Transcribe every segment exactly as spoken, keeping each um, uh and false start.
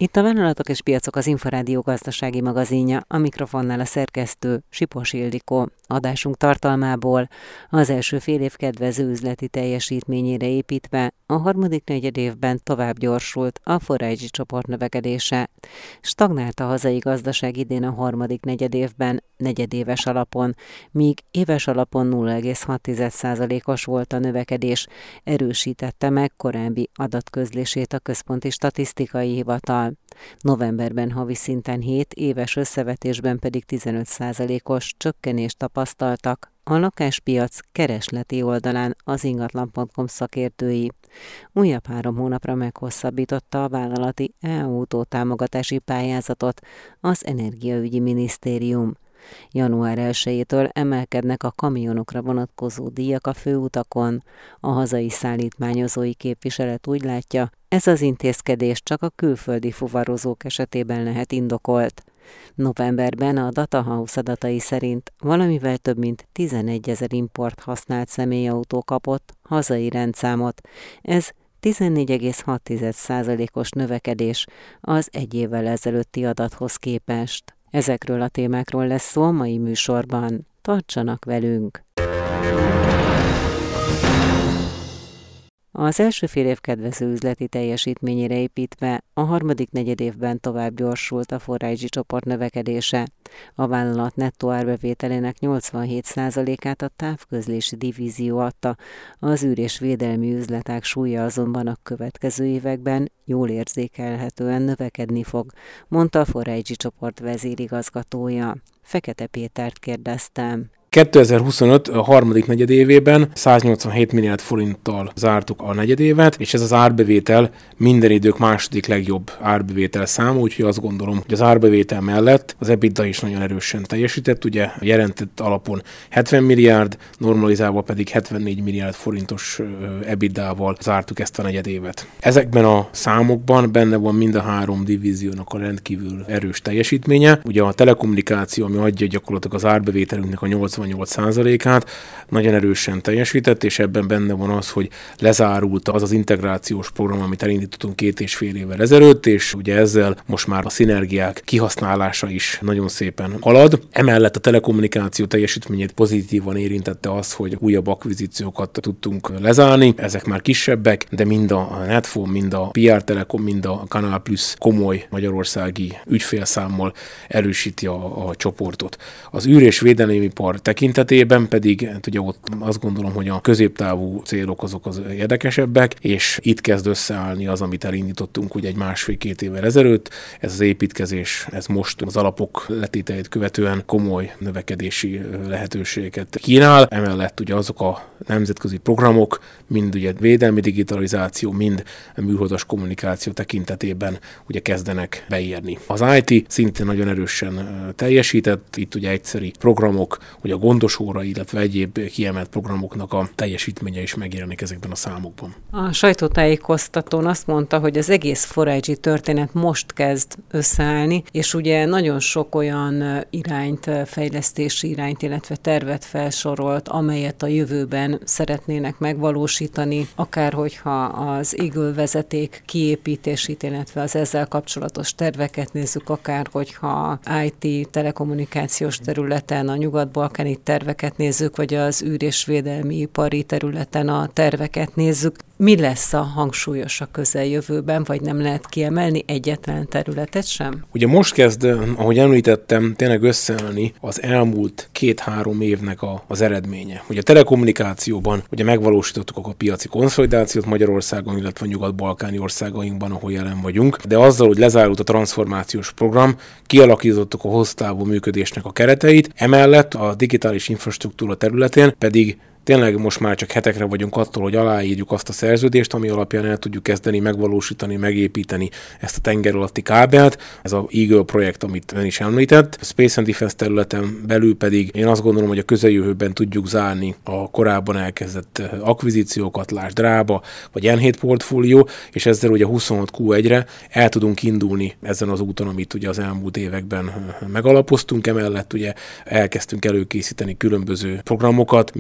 Itt a Vállalatok és Piacok, az Inforádió gazdasági magazinja, a mikrofonnál a szerkesztő Sipos Ildikó. Adásunk tartalmából az első fél év kedvező üzleti teljesítményére építve a harmadik negyedévben tovább gyorsult a four I G csoport növekedése. Stagnált a hazai gazdaság idén a harmadik negyedévben negyedéves alapon, míg éves alapon nulla egész hat százalékos volt a növekedés, erősítette meg korábbi adatközlését a Központi Statisztikai Hivatal. Novemberben havi szinten hét, éves összevetésben pedig tizenöt százalékos csökkenést tapasztaltak a lakáspiac keresleti oldalán az ingatlan pont com szakértői. Újabb három hónapra meghosszabbította a vállalati e-autó támogatási pályázatot az Energiaügyi Minisztérium. január elsejétől emelkednek a kamionokra vonatkozó díjak a főutakon. A hazai szállítmányozói képviselet úgy látja, ez az intézkedés csak a külföldi fuvarozók esetében lehet indokolt. Novemberben a Datahouse adatai szerint valamivel több mint tizenegyezer import használt személyautó kapott hazai rendszámot. Ez tizennégy egész hat százalékos növekedés az egy évvel ezelőtti adathoz képest. Ezekről a témákról lesz szó a mai műsorban. Tartsanak velünk! Az első fél év kedvező üzleti teljesítményére építve a harmadik negyedévben tovább gyorsult a four I G csoport növekedése. A vállalat nettó árbevételének nyolcvanhét százalékát a távközlési divízió adta, az űr- és védelmi üzletág súlya azonban a következő években jól érzékelhetően növekedni fog, mondta a four I G csoport vezérigazgatója. Fekete Pétert kérdeztem. kétezer-huszonöt a harmadik negyedévében száznyolcvanhét milliárd forinttal zártuk a negyedévet, és ez az árbevétel minden idők második legjobb árbevétel száma, úgyhogy azt gondolom, hogy az árbevétel mellett az EBITDA is nagyon erősen teljesített, ugye jelentett alapon hetven milliárd, normalizálva pedig hetvennégy milliárd forintos EBITDA-val zártuk ezt a negyedévet. Ezekben a számokban benne van mind a három divíziónak a rendkívül erős teljesítménye. Ugye a telekommunikáció, ami adja gyakorlatilag az árbevételünknek a nyolcvannyolc százalékát, nagyon erősen teljesített, és ebben benne van az, hogy lezárult az az integrációs program, amit elindítottunk két és fél évvel ezelőtt, és ugye ezzel most már a szinergiák kihasználása is nagyon szépen halad. Emellett a telekommunikáció teljesítményét pozitívan érintette az, hogy újabb akvizíciókat tudtunk lezárni. Ezek már kisebbek, de mind a Netfon, mind a pé er Telekom, mind a Canal Plus komoly magyarországi ügyfélszámmal erősíti a, a csoportot. Az űr- és védelmi ipar tekintetében pedig hát ugye ott azt gondolom, hogy a középtávú célok azok az érdekesebbek, és itt kezd összeállni az, amit elindítottunk ugye egy másfél-két évvel ezelőtt. Ez az építkezés, ez most az alapok letételét követően komoly növekedési lehetőségeket kínál. Emellett ugye azok a nemzetközi programok, mind ugye védelmi digitalizáció, mind műholdas kommunikáció tekintetében ugye kezdenek beérni. Az i té szintén nagyon erősen teljesített, itt ugye egyszeri programok, hogy a gondos óra, illetve egyéb kiemelt programoknak a teljesítménye is megjelenik ezekben a számokban. A sajtótájékoztatón azt mondta, hogy az egész four I G történet most kezd összeállni, és ugye nagyon sok olyan irányt, fejlesztési irányt, illetve tervet felsorolt, amelyet a jövőben szeretnének megvalósítani, akár hogyha az Eagle vezeték kiépítését, illetve az ezzel kapcsolatos terveket nézzük, akár hogyha i té, telekommunikációs területen a nyugat-balkáni terveket nézzük, vagy az űr- és védelmi ipari területen a terveket nézzük. Mi lesz a hangsúlyos a közeljövőben, vagy nem lehet kiemelni egyetlen területet sem? Ugye most kezd, ahogy említettem, tényleg összeállni az elmúlt két-három évnek a, az eredménye. Ugye a telekommunikációban ugye megvalósítottuk a piaci konszolidációt Magyarországon, illetve a nyugat-balkáni országainkban, ahol jelen vagyunk, de azzal, hogy lezárult a transformációs program, kialakítottuk a hosszú távú működésnek a kereteit, emellett a digitális infrastruktúra területén pedig tényleg most már csak hetekre vagyunk attól, hogy aláírjuk azt a szerződést, ami alapján el tudjuk kezdeni megvalósítani, megépíteni ezt a tenger alatti kábelt. Ez a Eagle projekt, amit ön is említett. A Space and Defense területen belül pedig én azt gondolom, hogy a közeljövőben tudjuk zárni a korábban elkezdett akvizíciókat, lásd Drába, vagy en hét portfólió, és ezzel ugye huszonhat kú egyre el tudunk indulni ezen az úton, amit ugye az elmúlt években megalapoztunk. Emellett ugye elkezdtünk előkészíteni különböző programokat, műholdas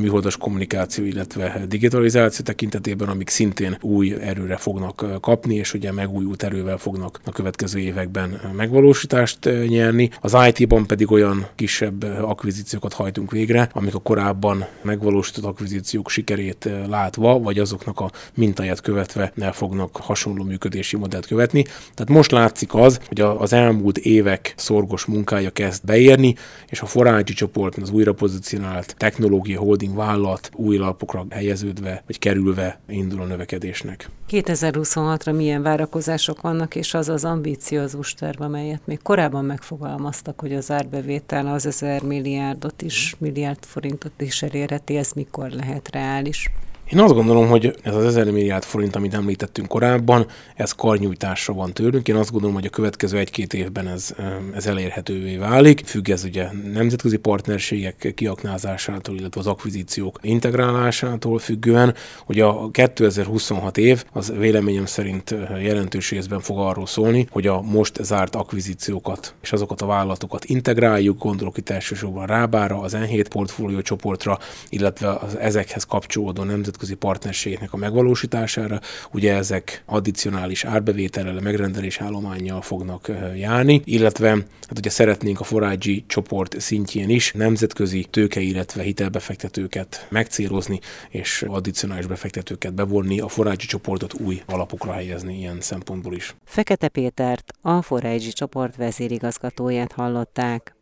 kommunikáció, illetve digitalizáció tekintetében, amik szintén új erőre fognak kapni, és ugye megújult erővel fognak a következő években megvalósítást nyerni. Az í té-ban pedig olyan kisebb akvizíciókat hajtunk végre, amik a korábban megvalósított akvizíciók sikerét látva, vagy azoknak a mintáját követve el fognak hasonló működési modellt követni. Tehát most látszik az, hogy az elmúlt évek szorgos munkája kezd beérni, és a Forágyi csoport, az újra pozícionált technológia holding vállalat új lapokra helyeződve, vagy kerülve indul a növekedésnek. kétezer-huszonhatra milyen várakozások vannak, és az az ambiciózus terv, amelyet még korábban megfogalmaztak, hogy az árbevétel az ezer milliárdot is, milliárd forintot is elérheti, ez mikor lehet reális? Én azt gondolom, hogy ez az ezer milliárd forint, amit említettünk korábban, ez karnyújtásra van tőlünk. Én azt gondolom, hogy a következő egy-két évben ez, ez elérhetővé válik. Függ ez ugye nemzetközi partnerségek kiaknázásától, illetve az akvizíciók integrálásától függően, hogy a kétezer-huszonhat év az véleményem szerint jelentős részben fog arról szólni, hogy a most zárt akvizíciókat és azokat a vállalatokat integráljuk, gondolok itt elsősorban Rábára, az en hét portfólió csoportra, illetve az ezekhez kapcsolódó nemzetközi partnerségnek a megvalósítására. Ugye ezek addicionális árbevétellel, megrendelés állománnyal fognak járni, illetve hát ugye szeretnénk a Forágyi csoport szintjén is nemzetközi tőke, illetve hitelbefektetőket megcélozni, és addicionális befektetőket bevonni, a Forágyi csoportot új alapokra helyezni ilyen szempontból is. Fekete Pétert, a Forágyi csoport vezérigazgatóját hallották.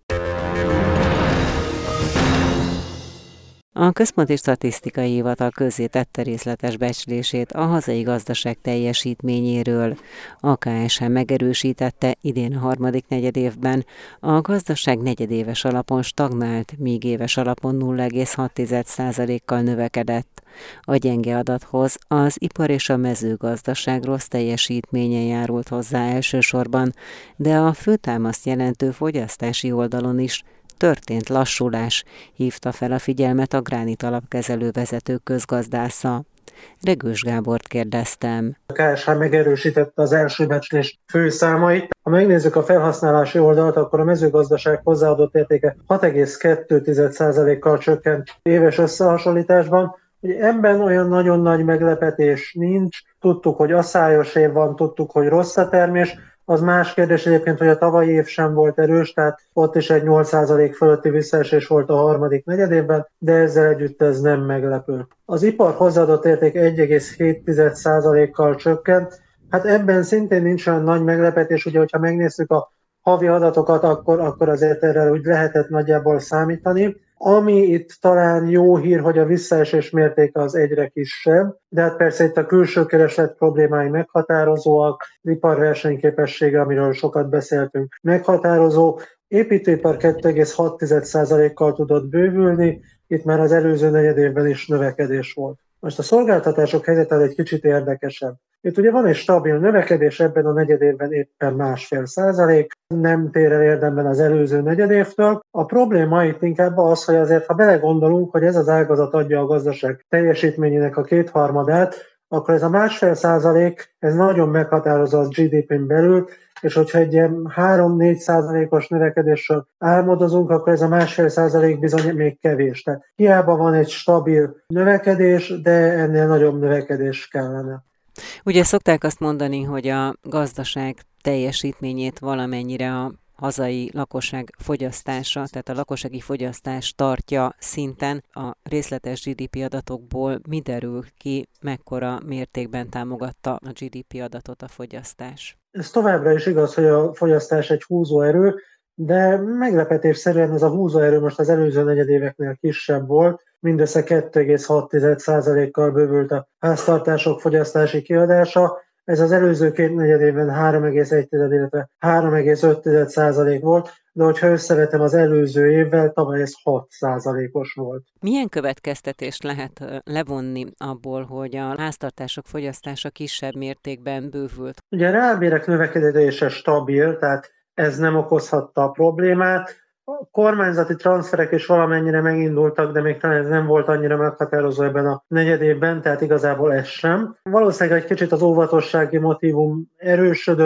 A Központi Statisztikai Hivatal közzétette részletes becslését a hazai gazdaság teljesítményéről. A ká es há megerősítette, idén a harmadik negyedévben a gazdaság negyedéves alapon stagnált, míg éves alapon nulla egész hat százalékkal növekedett. A gyenge adathoz az ipar és a mezőgazdaság rossz teljesítménye járult hozzá elsősorban, de a főtámaszt jelentő fogyasztási oldalon is történt lassulás, hívta fel a figyelmet a Gránit alapkezelő vezető közgazdásza. Regős Gábort kérdeztem. A ká es há megerősítette az első becslés főszámait. Ha megnézzük a felhasználási oldalt, akkor a mezőgazdaság hozzáadott értéke hat egész kettő százalékkal csökkent éves összehasonlításban. Ugye ebben olyan nagyon nagy meglepetés nincs. Tudtuk, hogy asszályos év van, tudtuk, hogy rossz a termés. Az más kérdés egyébként, hogy a tavalyi év sem volt erős, tehát ott is egy nyolc százalék fölötti visszaesés volt a harmadik negyedévben, de ezzel együtt ez nem meglepő. Az ipar hozzáadott érték egy egész hét százalékkal csökkent, hát ebben szintén nincs olyan nagy meglepetés, ugye, hogyha megnézzük a havi adatokat, akkor, akkor azért erre úgy lehetett nagyjából számítani. Ami itt talán jó hír, hogy a visszaesés mértéke az egyre kisebb, de hát persze itt a külső kereslet problémái meghatározóak, ipar versenyképessége, amiről sokat beszéltünk, meghatározó. Építőipar kettő egész hat százalékkal tudott bővülni, itt már az előző negyedévben is növekedés volt. Most a szolgáltatások helyzete egy kicsit érdekesebb. Itt ugye van egy stabil növekedés, ebben a negyedévben éppen másfél százalék, nem tér el érdemben az előző negyedévtől. A probléma itt inkább az, hogy azért, ha belegondolunk, hogy ez az ágazat adja a gazdaság teljesítményének a kétharmadát, akkor ez a másfél százalék, ez nagyon meghatározza a gé dé pén belül, és hogyha egy ilyen három-négy százalékos növekedéssel álmodozunk, akkor ez a másfél százalék bizony még kevés. Tehát hiába van egy stabil növekedés, de ennél nagyobb növekedés kellene. Ugye szokták azt mondani, hogy a gazdaság teljesítményét valamennyire a hazai lakosság fogyasztása, tehát a lakossági fogyasztás tartja szinten. A részletes gé dé pé adatokból mi derül ki, mekkora mértékben támogatta a gé dé pé adatot a fogyasztás? Ez továbbra is igaz, hogy a fogyasztás egy húzóerő, de meglepetésszerűen ez a húzóerő most az előző negyedéveknél kisebb volt, mindössze kettő egész hat százalékkal bővült a háztartások fogyasztási kiadása. Ez az előző két negyedévben három egész egy, illetve három egész öt százalék volt, de hogyha összevetem az előző évvel, tavaly ez hat százalékos volt. Milyen következtetést lehet levonni abból, hogy a háztartások fogyasztása kisebb mértékben bővült? Ugye a reálbérek növekedése stabil, tehát ez nem okozhatta a problémát. A kormányzati transferek is valamennyire megindultak, de még talán ez nem volt annyira meghatározó ebben a negyedévben, tehát igazából ez sem. Valószínűleg egy kicsit az óvatossági motívum erősödött,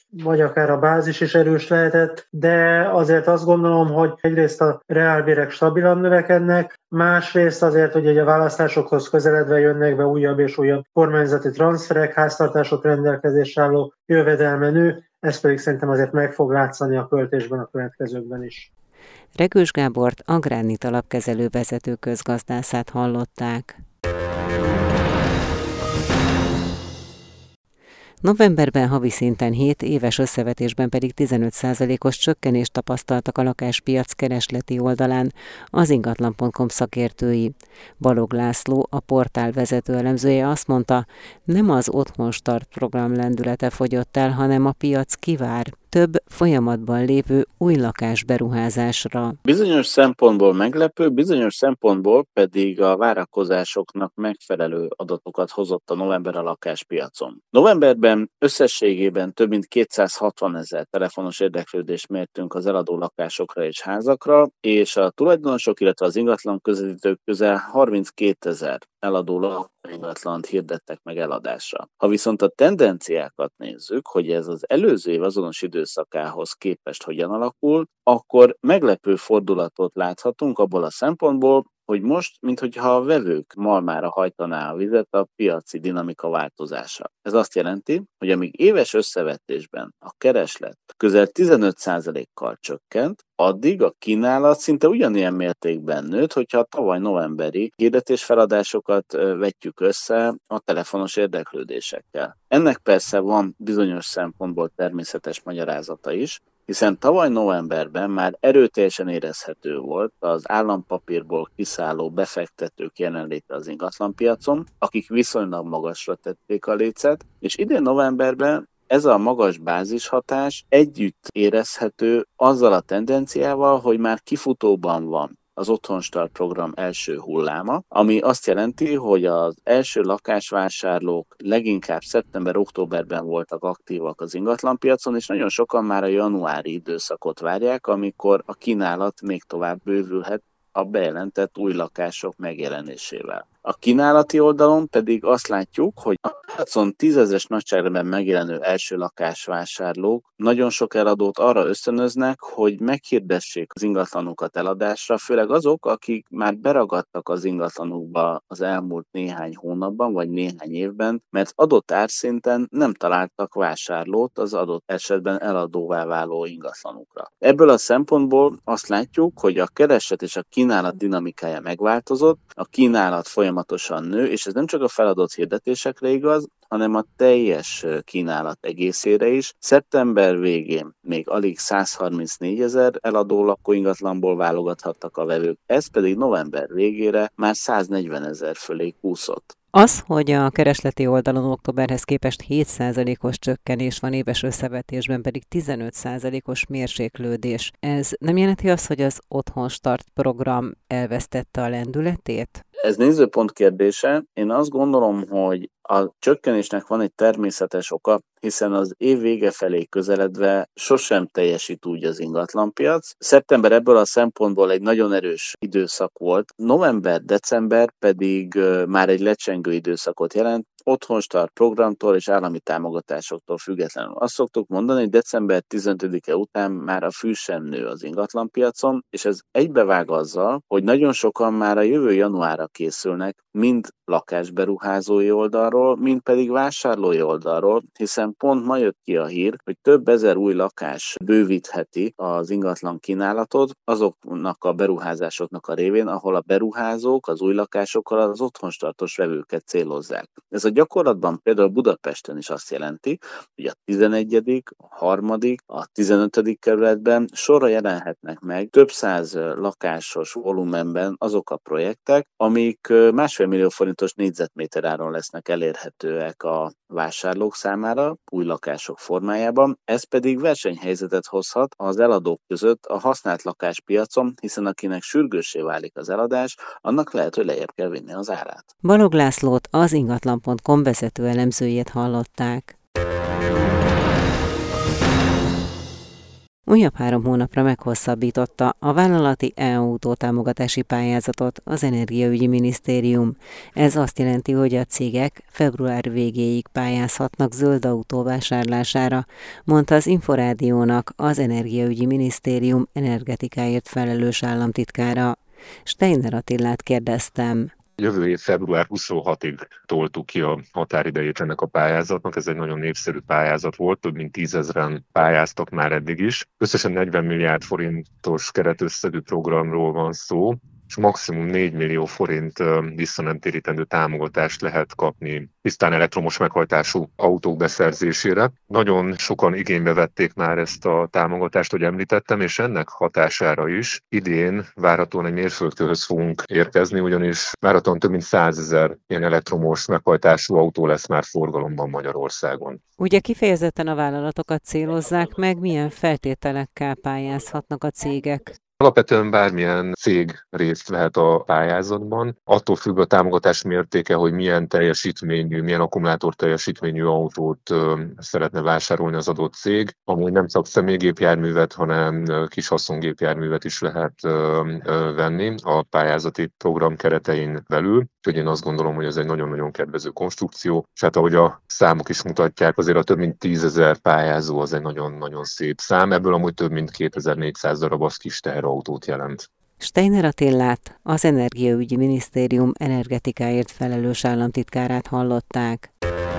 vagy akár a bázis is erős lehetett, de azért azt gondolom, hogy egyrészt a reálbérek stabilan növekednek, másrészt azért, hogy a választásokhoz közeledve jönnek be újabb és újabb kormányzati transferek, háztartások rendelkezésre álló jövedelme nő, ez pedig szerintem azért meg fog látszani a költésben a következőkben is. Regős Gábort, Agrárnit alapkezelő vezető közgazdászát hallották. Novemberben havi szinten hét, éves összevetésben pedig tizenöt százalékos csökkenést tapasztaltak a lakáspiac keresleti oldalán az ingatlan pont com szakértői. Balogh László, a portál vezető elemzője azt mondta, nem az Otthon Start program lendülete fogyott el, hanem a piac kivár több folyamatban lévő új lakás beruházásra. Bizonyos szempontból meglepő, bizonyos szempontból pedig a várakozásoknak megfelelő adatokat hozott a november a lakáspiacon. Novemberben összességében több mint kétszázhatvan ezer telefonos érdeklődést mértünk az eladó lakásokra és házakra, és a tulajdonosok, illetve az ingatlan közvetítők közel harminckétezer eladó ingatlant hirdettek meg eladásra. Ha viszont a tendenciákat nézzük, hogy ez az előző év azonos időszakához képest hogyan alakul, akkor meglepő fordulatot láthatunk abból a szempontból, hogy most, minthogyha a vevők malmára hajtaná a vizet a piaci dinamika változása. Ez azt jelenti, hogy amíg éves összevetésben a kereslet közel tizenöt százalékkal csökkent, addig a kínálat szinte ugyanilyen mértékben nőtt, hogyha a tavaly novemberi hirdetésfeladásokat vetjük össze a telefonos érdeklődésekkel. Ennek persze van bizonyos szempontból természetes magyarázata is, hiszen tavaly novemberben már erőteljesen érezhető volt az állampapírból kiszálló befektetők jelenléte az ingatlanpiacon, akik viszonylag magasra tették a lécet, és idén novemberben ez a magas bázishatás együtt érezhető azzal a tendenciával, hogy már kifutóban van az Otthon Start program első hulláma, ami azt jelenti, hogy az első lakásvásárlók leginkább szeptember-októberben voltak aktívak az ingatlanpiacon, és nagyon sokan már a januári időszakot várják, amikor a kínálat még tovább bővülhet a bejelentett új lakások megjelenésével. A kínálati oldalon pedig azt látjuk, hogy a piacon tízezres nagyságrendben megjelenő első lakásvásárlók nagyon sok eladót arra ösztönöznek, hogy meghirdessék az ingatlanukat eladásra, főleg azok, akik már beragadtak az ingatlanukba az elmúlt néhány hónapban vagy néhány évben, mert adott árszinten nem találtak vásárlót az adott esetben eladóvá váló ingatlanukra. Ebből a szempontból azt látjuk, hogy a kereslet és a kínálat dinamikája megváltozott, a kínálat folyamatosan nő, és ez nem csak a feladott hirdetésekre igaz, hanem a teljes kínálat egészére is. Szeptember végén még alig százharmincnégyezer eladó lakóingatlanból válogathattak a vevők, ez pedig november végére már száznegyvenezer fölé kúszott. Az, hogy a keresleti oldalon októberhez képest hét százalékos csökkenés van, éves összevetésben pedig tizenöt százalékos mérséklődés, ez nem jelenti azt, hogy az Otthon Start program elvesztette a lendületét? Ez nézőpont kérdése. Én azt gondolom, hogy a csökkenésnek van egy természetes oka, hiszen az év vége felé közeledve sosem teljesít úgy az ingatlanpiac. Szeptember ebből a szempontból egy nagyon erős időszak volt, november-december pedig már egy lecsengő időszakot jelent, Otthon Start programtól és állami támogatásoktól függetlenül. Azt szoktuk mondani, hogy december tizenötödike után már a fű sem nő az ingatlanpiacon, és ez egybevág azzal, hogy nagyon sokan már a jövő januárra készülnek, mind lakásberuházói oldalról, mind pedig vásárlói oldalról, hiszen pont ma jött ki a hír, hogy több ezer új lakás bővítheti az ingatlan kínálatot azoknak a beruházásoknak a révén, ahol a beruházók az új lakásokkal az Otthon Startos vevőket célozzák. Ez a gyakorlatban például Budapesten is azt jelenti, hogy a tizenegyedik, a harmadik, a tizenötödik kerületben sorra jelenhetnek meg több száz lakásos volumenben azok a projektek, amik másfél millió forintos négyzetméter áron lesznek elérhetőek a vásárlók számára új lakások formájában, ez pedig versenyhelyzetet hozhat az eladók között a használt lakáspiacon, hiszen akinek sürgőssé válik az eladás, annak lehet, hogy lejjebb kell vinni az árát. Balogh Lászlót, az ingatlan pont com vezető elemzőjét hallották. Újabb három hónapra meghosszabbította a vállalati e-autó támogatási pályázatot az Energiaügyi Minisztérium. Ez azt jelenti, hogy a cégek február végéig pályázhatnak zöld autó vásárlására, mondta az Inforádiónak az Energiaügyi Minisztérium energetikáért felelős államtitkára. Steiner Attilát kérdeztem. Jövő év február huszonhatodikáig toltuk ki a határidejét ennek a pályázatnak. Ez egy nagyon népszerű pályázat volt, több mint tízezren pályáztak már eddig is. Összesen negyven milliárd forintos keretösszegű programról van szó, és maximum négy millió forint visszanemtérítendő támogatást lehet kapni tisztán elektromos meghajtású autók beszerzésére. Nagyon sokan igénybe vették már ezt a támogatást, hogy említettem, és ennek hatására is idén várhatóan egy mérföldkőhöz fogunk érkezni, ugyanis várhatóan több mint százezer ilyen elektromos meghajtású autó lesz már forgalomban Magyarországon. Ugye kifejezetten a vállalatokat célozzák meg, milyen feltételekkel pályázhatnak a cégek? Alapvetően bármilyen cég részt vehet a pályázatban. Attól függ a támogatás mértéke, hogy milyen teljesítményű, milyen akkumulátor teljesítményű autót ö, szeretne vásárolni az adott cég. Amúgy nem csak személygépjárművet, hanem kis haszongépjárművet is lehet ö, ö, venni a pályázati program keretein belül. Úgyhogy én azt gondolom, hogy ez egy nagyon-nagyon kedvező konstrukció. És hát ahogy a számok is mutatják, azért a több mint tízezer pályázó az egy nagyon-nagyon szép szám. Ebből amúgy több mint kétezer-négyszáz darab az kis teherautót jelent. Steiner Attillát, az Energiaügyi Minisztérium energetikáért felelős államtitkárát hallották.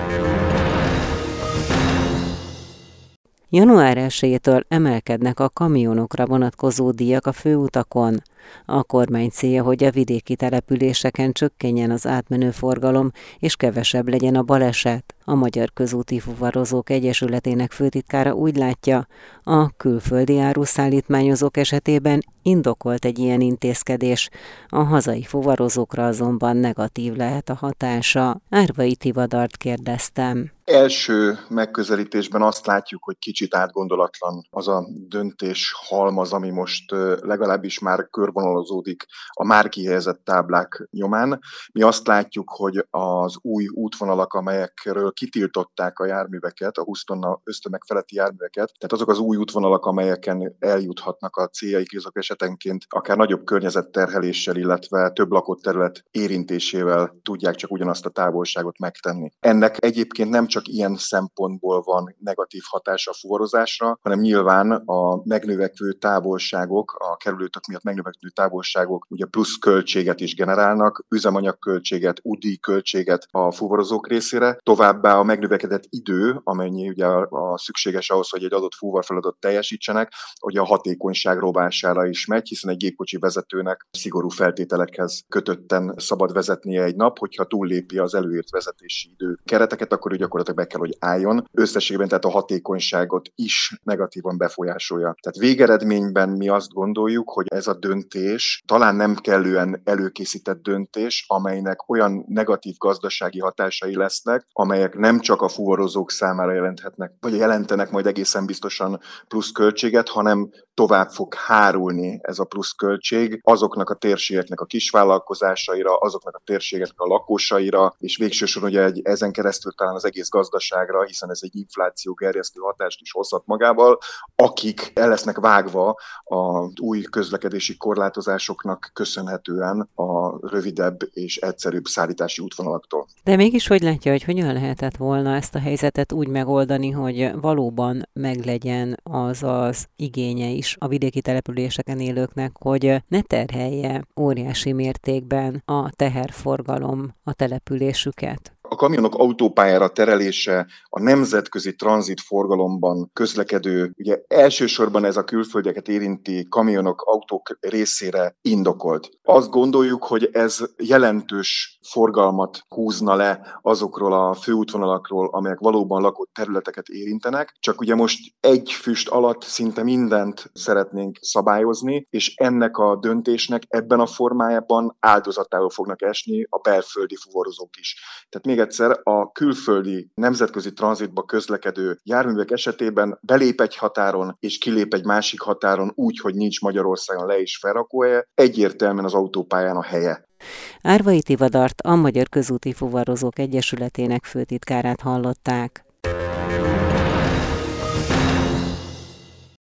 január elsejétől emelkednek a kamionokra vonatkozó díjak a főutakon. A kormány célja, hogy a vidéki településeken csökkenjen az átmenő forgalom, és kevesebb legyen a baleset. A Magyar Közúti Fuvarozók Egyesületének főtitkára úgy látja, a külföldi áruszállítmányozók esetében indokolt egy ilyen intézkedés, a hazai fuvarozókra azonban negatív lehet a hatása. Árvai Tivadart kérdeztem. Első megközelítésben azt látjuk, hogy kicsit átgondolatlan az a döntés halmaz, ami most legalábbis már körvonalazódik a már kihelyezett táblák nyomán. Mi azt látjuk, hogy az új útvonalak, amelyekről kitiltották a járműveket, a húsz tonna ösztömeg feletti járműveket, tehát azok az új útvonalak, amelyeken eljuthatnak a céljaik, azok esetenként akár nagyobb környezetterheléssel, illetve több lakott terület érintésével tudják csak ugyanazt a távolságot megtenni. Ennek egyébként nem csak ilyen szempontból van negatív hatása a fuvarozásra, hanem nyilván a megnövekvő távolságok, a kerülőtak miatt megnövekvő távolságok ugye plusz költséget is generálnak, üzemanyagköltséget, útdíjköltséget a fuvarozók részére, továbbá a megnövekedett idő, amennyi ugye a szükséges ahhoz, hogy egy adott fuvarfeladatot teljesítsenek, hogy a hatékonyság rovására is megy, hiszen egy gépkocsi vezetőnek szigorú feltételekhez kötötten szabad vezetnie egy nap, hogyha túllépi az előírt vezetési idő kereteket, akkor gyakorlatilag be kell, hogy álljon. Összességében tehát a hatékonyságot is negatívan befolyásolja. Tehát végeredményben mi azt gondoljuk, hogy ez a döntés talán nem kellően előkészített döntés, amelynek olyan negatív gazdasági hatásai lesznek, amelyek nem csak a fuvarozók számára jelenthetnek, vagy jelentenek majd egészen biztosan plusz költséget, hanem tovább fog hárulni ez a plusz költség azoknak a térségeknek a kisvállalkozásaira, azoknak a térségeknek a lakósaira, és végső soron ugye egy, ezen keresztül talán az egész gazdaságra, hiszen ez egy infláció gerjesztő hatást is hozhat magával, akik el lesznek vágva az új közlekedési korlátozásoknak köszönhetően a rövidebb és egyszerűbb szállítási útvonalaktól. De mégis hogy látja, hogy hogyan lehetett volna ezt a helyzetet úgy megoldani, hogy valóban meglegyen az az igénye is a vidéki településeken élőknek, hogy ne terhelje óriási mértékben a teherforgalom a településüket? A kamionok autópályára terelése a nemzetközi tranzitforgalomban közlekedő, ugye elsősorban ez a külföldieket érinti kamionok, autók részére indokolt. Azt gondoljuk, hogy ez jelentős forgalmat húzna le azokról a főútvonalakról, amelyek valóban lakott területeket érintenek, csak ugye most egy füst alatt szinte mindent szeretnénk szabályozni, és ennek a döntésnek ebben a formájában áldozatául fognak esni a belföldi fuvarozók is. Tehát még egyszer, a külföldi nemzetközi tranzitba közlekedő járművek esetében belép egy határon és kilép egy másik határon úgy, hogy nincs Magyarországon le- és felrakóhelye, egyértelműen az autópályán a helye. Árvai Tivadart, a Magyar Közúti Fuvarozók Egyesületének főtitkárát hallották.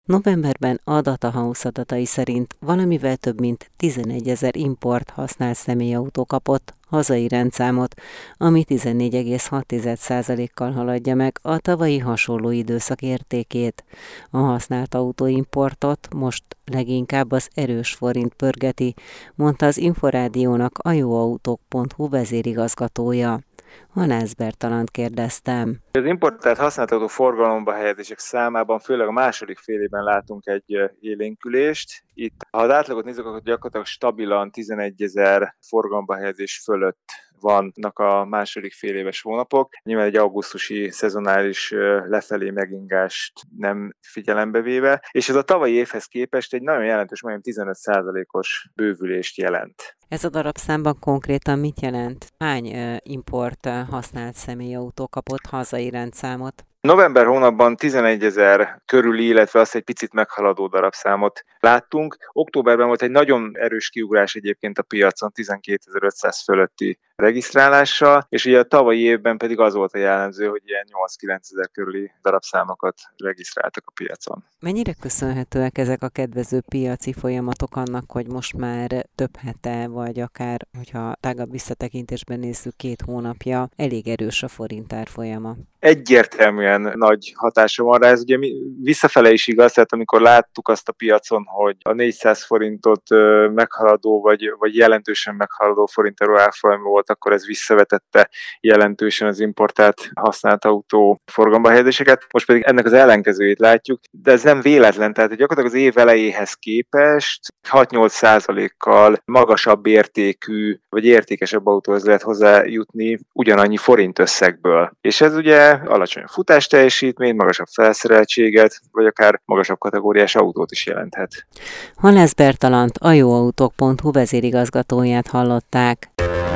Novemberben a Datahouse adatai szerint valamivel több mint tizenegyezer import használt személyautó kapott hazai rendszámot, ami tizennégy egész hat százalékkal haladja meg a tavalyi hasonló időszak értékét. A használt autóimportot most leginkább az erős forint pörgeti, mondta az Inforádiónak a jóautók pont hu vezérigazgatója. Halász Bertalant kérdeztem. Az importált használt autó forgalomba helyezések számában főleg a második fél évben látunk egy élénkülést. Itt, ha az átlagot nézzük, akkor gyakorlatilag stabilan tizenegyezer forgalomba helyezés fölött vannak a második fél éves hónapok. Nyilván egy augusztusi szezonális lefelé megingást nem figyelembe véve, és ez a tavalyi évhez képest egy nagyon jelentős, majdnem tizenöt százalékos bővülést jelent. Ez a darabszámban konkrétan mit jelent? Hány import használt személyautó kapott hazai rendszámot? November hónapban tizenegyezer körüli, illetve azt egy picit meghaladó darabszámot láttunk. Októberben volt egy nagyon erős kiugrás egyébként a piacon, tizenkétezer-ötszáz fölötti regisztrálással, és ugye a tavalyi évben pedig az volt a jellemző, hogy ilyen nyolc-kilencezer körüli darabszámokat regisztráltak a piacon. Mennyire köszönhetőek ezek a kedvező piaci folyamatok annak, hogy most már több hete, vagy akár, hogyha tágabb visszatekintésben nézzük, két hónapja, elég erős a forint árfolyama? Egyértelműen nagy hatása van rá, ez ugye visszafele is igaz, tehát amikor láttuk azt a piacon, hogy a négyszáz forintot meghaladó, vagy, vagy jelentősen meghaladó forint euró árfolyam volt, akkor ez visszavetette jelentősen az importált használt autó forgalomba helyezéseket. Most pedig ennek az ellenkezőjét látjuk, de ez nem véletlen, tehát gyakorlatilag az év elejéhez képest hat-nyolc százalékkal magasabb értékű, vagy értékesebb autóhoz lehet hozzájutni ugyanannyi forint összegből. És ez ugye alacsonyabb futásteljesítményt, magasabb felszereltséget, vagy akár magasabb kategóriás autót is jelenthet. Halász Bertalant, a jóautók pont hu vezérigazgatóját hallották.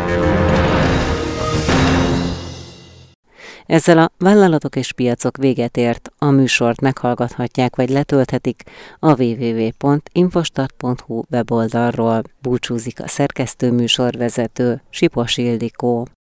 Ezzel a vállalatok és piacok véget ért, a műsort meghallgathatják vagy letölthetik a double-u double-u double-u pont infostart pont hu weboldalról. Búcsúzik a szerkesztő műsorvezető, Sipos Ildikó.